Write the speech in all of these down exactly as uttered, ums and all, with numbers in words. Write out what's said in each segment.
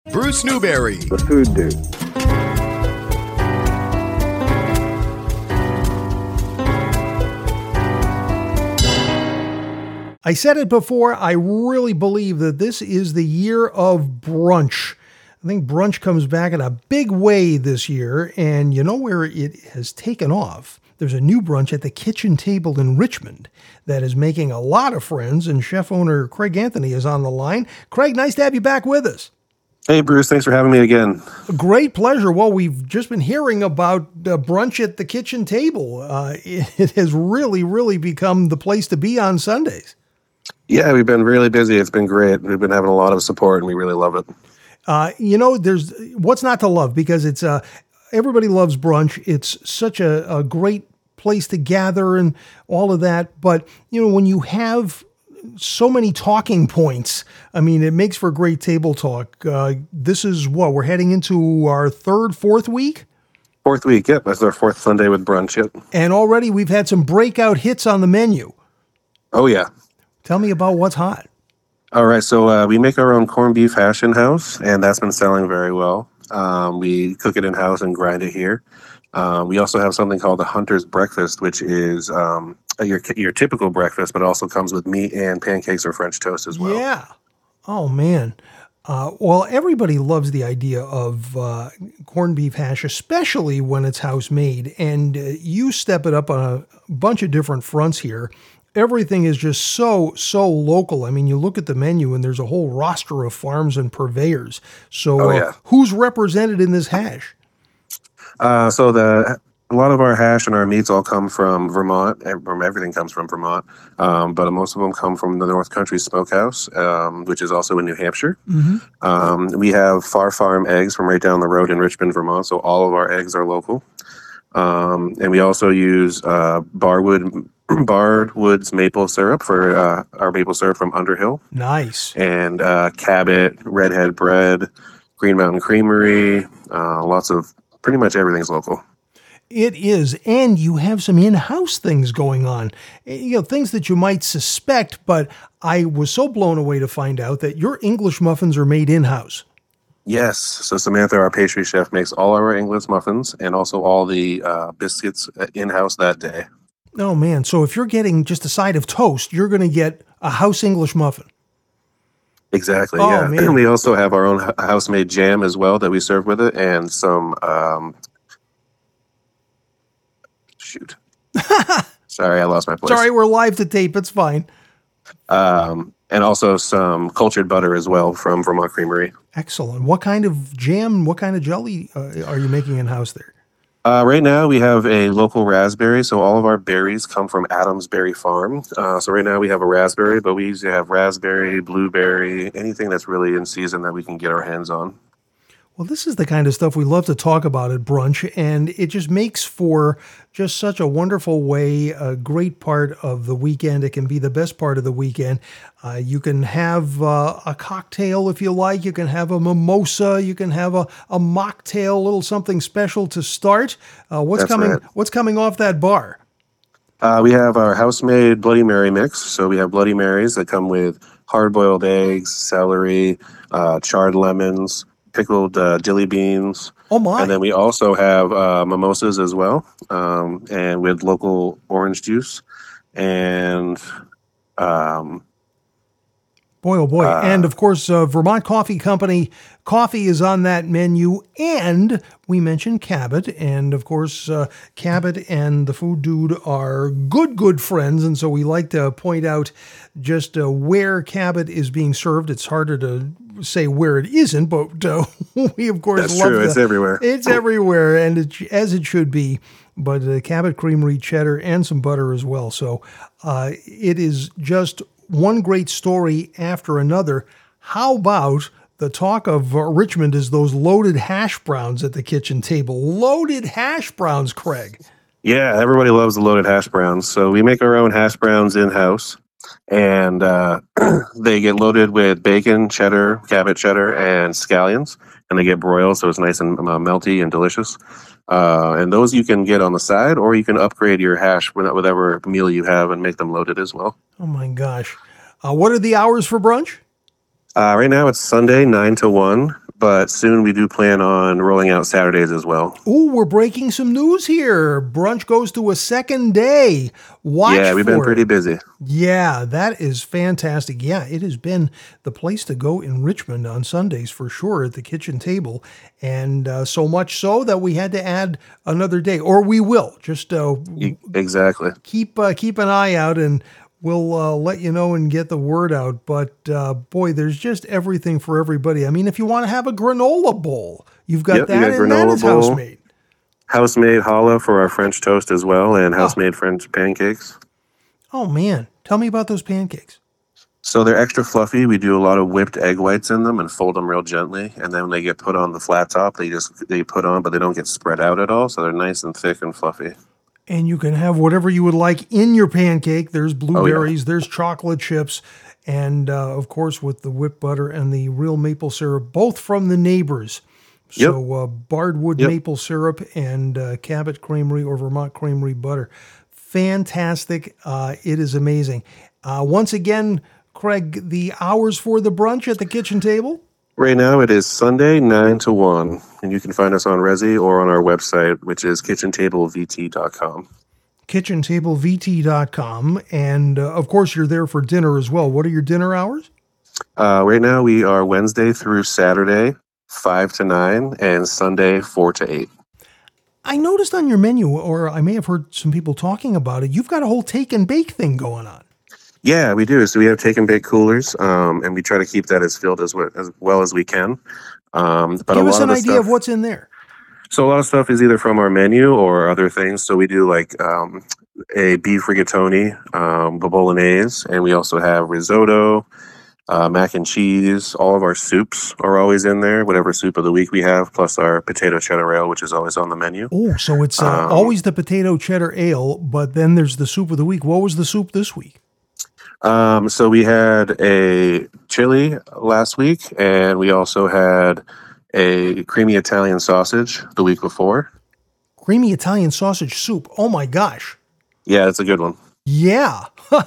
Bruce Newberry, the Food Dude. I said it before, I really believe that this is the year of brunch. I think brunch comes back in a big way this year, and you know where it has taken off? There's a new brunch at the Kitchen Table in Richmond that is making a lot of friends, and chef owner Craig Anthony is on the line. Craig, nice to have you back with us. Hey, Bruce. Thanks for having me again. A great pleasure. Well, we've just been hearing about uh, brunch at the Kitchen Table. Uh, it, it has really, really become the place to be on Sundays. Yeah, we've been really busy. It's been great. We've been having a lot of support, and we really love it. Uh, you know, there's what's not to love, because it's uh, everybody loves brunch. It's such a, a great place to gather and all of that. But, you know, when you have so many talking points, I mean, it makes for great table talk. Uh, this is what, we're heading into our third, fourth week? Fourth week, yep. That's our fourth Sunday with brunch, yep. And already we've had some breakout hits on the menu. Oh, yeah. Tell me about what's hot. All right, so uh, we make our own corned beef hash in-house, and that's been selling very well. Um, we cook it in-house and grind it here. Uh, we also have something called the Hunter's Breakfast, which is um, your your typical breakfast, but also comes with meat and pancakes or French toast as well. Yeah. Oh, man. Uh, well, everybody loves the idea of uh, corned beef hash, especially when it's house-made, and uh, you step it up on a bunch of different fronts here. Everything is just so, so local. I mean, you look at the menu and there's a whole roster of farms and purveyors. So oh, yeah. uh, who's represented in this hash? Uh, so the a lot of our hash and our meats all come from Vermont. Everything comes from Vermont, um, but most of them come from the North Country Smokehouse, um, which is also in New Hampshire. Mm-hmm. Um, we have Far Farm eggs from right down the road in Richmond, Vermont, so all of our eggs are local. Um, and we also use uh, Barwood Barred Woods maple syrup for uh, our maple syrup from Underhill. Nice. And uh, Cabot, Redhead Bread, Green Mountain Creamery, uh, lots of, pretty much everything's local. It is, and you have some in-house things going on, you know, things that you might suspect, but I was so blown away to find out that your English muffins are made in-house. Yes. So Samantha, our pastry chef, makes all our English muffins and also all the uh, biscuits in-house that day. Oh, man. So if you're getting just a side of toast, you're going to get a house English muffin. Exactly, oh, yeah. Man. We also have our own house-made jam as well that we serve with it, and some, um, shoot. Sorry, I lost my place. Sorry, we're live to tape. It's fine. Um, and also some cultured butter as well from Vermont Creamery. Excellent. What kind of jam, what kind of jelly uh, are you making in-house there? Uh, right now, we have a local raspberry, so all of our berries come from Adams Berry Farm. Uh, so right now, we have a raspberry, but we usually have raspberry, blueberry, anything that's really in season that we can get our hands on. Well, this is the kind of stuff we love to talk about at brunch, and it just makes for just such a wonderful way, a great part of the weekend. It can be the best part of the weekend. Uh, you can have uh, a cocktail if you like. You can have a mimosa. You can have a, a mocktail, a little something special to start. Uh, what's That's coming? right. What's coming off that bar? Uh, we have our house-made Bloody Mary mix. So we have Bloody Marys that come with hard-boiled eggs, celery, uh, charred lemons, pickled uh, dilly beans. Oh my! And then we also have uh, mimosas as well, um, and with local orange juice. And um, boy, oh boy! Uh, and of course, uh, Vermont Coffee Company coffee is on that menu, and we mentioned Cabot, and of course, uh, Cabot and the Food Dude are good, good friends, and so we like to point out just uh, where Cabot is being served. It's harder to say where it isn't, but uh, we of course That's love true. the, It's everywhere. It's everywhere, and it, as it should be. But uh, Cabot Creamery cheddar and some butter as well. So uh, it is just one great story after another. How about the talk of uh, Richmond is those loaded hash browns at the kitchen table? Loaded hash browns, Craig. Yeah, everybody loves the loaded hash browns. So we make our own hash browns in-house. And uh, they get loaded with bacon, cheddar, Cabot cheddar, and scallions. And they get broiled, so it's nice and uh, melty and delicious. Uh, and those you can get on the side, or you can upgrade your hash with whatever meal you have and make them loaded as well. Oh, my gosh. Uh, what are the hours for brunch? Uh, right now it's Sunday, nine to one, but soon we do plan on rolling out Saturdays as well. Ooh, we're breaking some news here. Brunch goes to a second day. Watch Yeah, we've for been pretty it. busy. Yeah, that is fantastic. Yeah, it has been the place to go in Richmond on Sundays for sure at the kitchen table. And uh, so much so that we had to add another day, or we will. Just uh, E- Exactly. keep uh, keep an eye out, and we'll uh, let you know and get the word out. But uh, boy, there's just everything for everybody. I mean, if you want to have a granola bowl, you've got Yep, we that, got and that granola is bowl. house-made. House-made challah for our French toast as well, and house-made French pancakes. Oh man, tell me about those pancakes. So they're extra fluffy. We do a lot of whipped egg whites in them and fold them real gently. And then when they get put on the flat top, they just they put on, but they don't get spread out at all. So they're nice and thick and fluffy. And you can have whatever you would like in your pancake. There's blueberries, there's chocolate chips, and uh, of course with the whipped butter and the real maple syrup, both from the neighbors. Yep. So uh, Bardwood Yep. maple syrup and uh, Cabot Creamery or Vermont Creamery butter. Fantastic. Uh, it is amazing. Uh, once again, Craig, the hours for the brunch at the kitchen table? Right now it is Sunday, nine to one. And you can find us on Resi or on our website, which is kitchen table v t dot com. kitchen table v t dot com. And uh, of course, you're there for dinner as well. What are your dinner hours? Uh, right now we are Wednesday through Saturday, five to nine, and Sunday, four to eight. I noticed on your menu, or I may have heard some people talking about it, you've got a whole take and bake thing going on. Yeah, we do. So we have take and bake coolers, um, and we try to keep that as filled as, we- as well as we can. Um, but Give a us lot an of the idea stuff, of what's in there. So a lot of stuff is either from our menu or other things. So we do like um, a beef rigatoni, um, the bolognese, and we also have risotto, uh, mac and cheese. All of our soups are always in there, whatever soup of the week we have, plus our potato cheddar ale, which is always on the menu. Oh, so it's uh, Um, always the potato cheddar ale, but then there's the soup of the week. What was the soup this week? Um, so we had a chili last week, and we also had a creamy Italian sausage the week before. Creamy Italian sausage soup. Oh my gosh. Yeah, it's a good one. Yeah.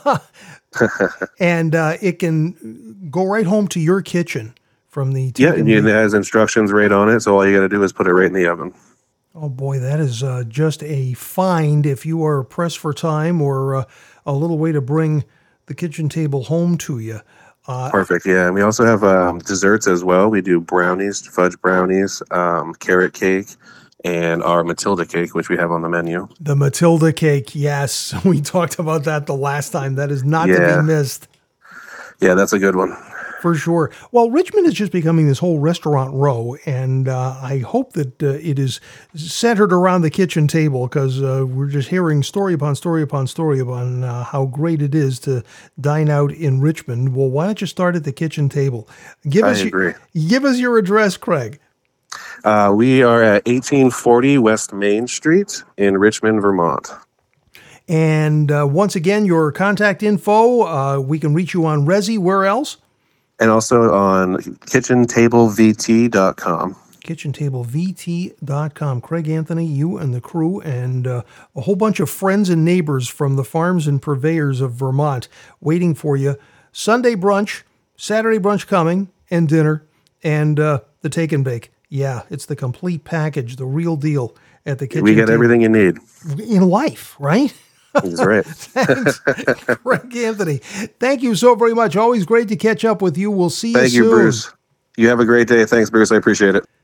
And uh, it can go right home to your kitchen from the Yeah, take and and it bake. has instructions right on it, so all you got to do is put it right in the oven. Oh boy, that is uh, just a find if you are pressed for time or uh, a little way to bring the kitchen table home to you. Uh, Perfect. Yeah, and we also have um, desserts as well. We do brownies, fudge brownies, um, carrot cake, and our Matilda cake, which we have on the menu. the Matilda cake, yes. We talked about that the last time. That is not to Yeah. be missed. Yeah, that's a good one. For sure. Well, Richmond is just becoming this whole restaurant row, and uh, I hope that uh, it is centered around the kitchen table because uh, we're just hearing story upon story upon story upon uh, how great it is to dine out in Richmond. Well, why don't you start at the kitchen table? Give I us agree. Your, give us your address, Craig. Uh, we are at eighteen forty West Main Street in Richmond, Vermont. And uh, once again, your contact info. Uh, we can reach you on Resi. Where else? And also on kitchen table v t dot com. kitchen table v t dot com. Craig Anthony, you and the crew, and uh, a whole bunch of friends and neighbors from the farms and purveyors of Vermont waiting for you. Sunday brunch, Saturday brunch coming, and dinner, and uh, the take and bake. Yeah, it's the complete package, the real deal at the kitchen We got table. everything you need. In life, right? He's right. Thanks, Craig Anthony. Thank you so very much. Always great to catch up with you. We'll see you Thank soon. you, Bruce. You have a great day. Thanks, Bruce. I appreciate it.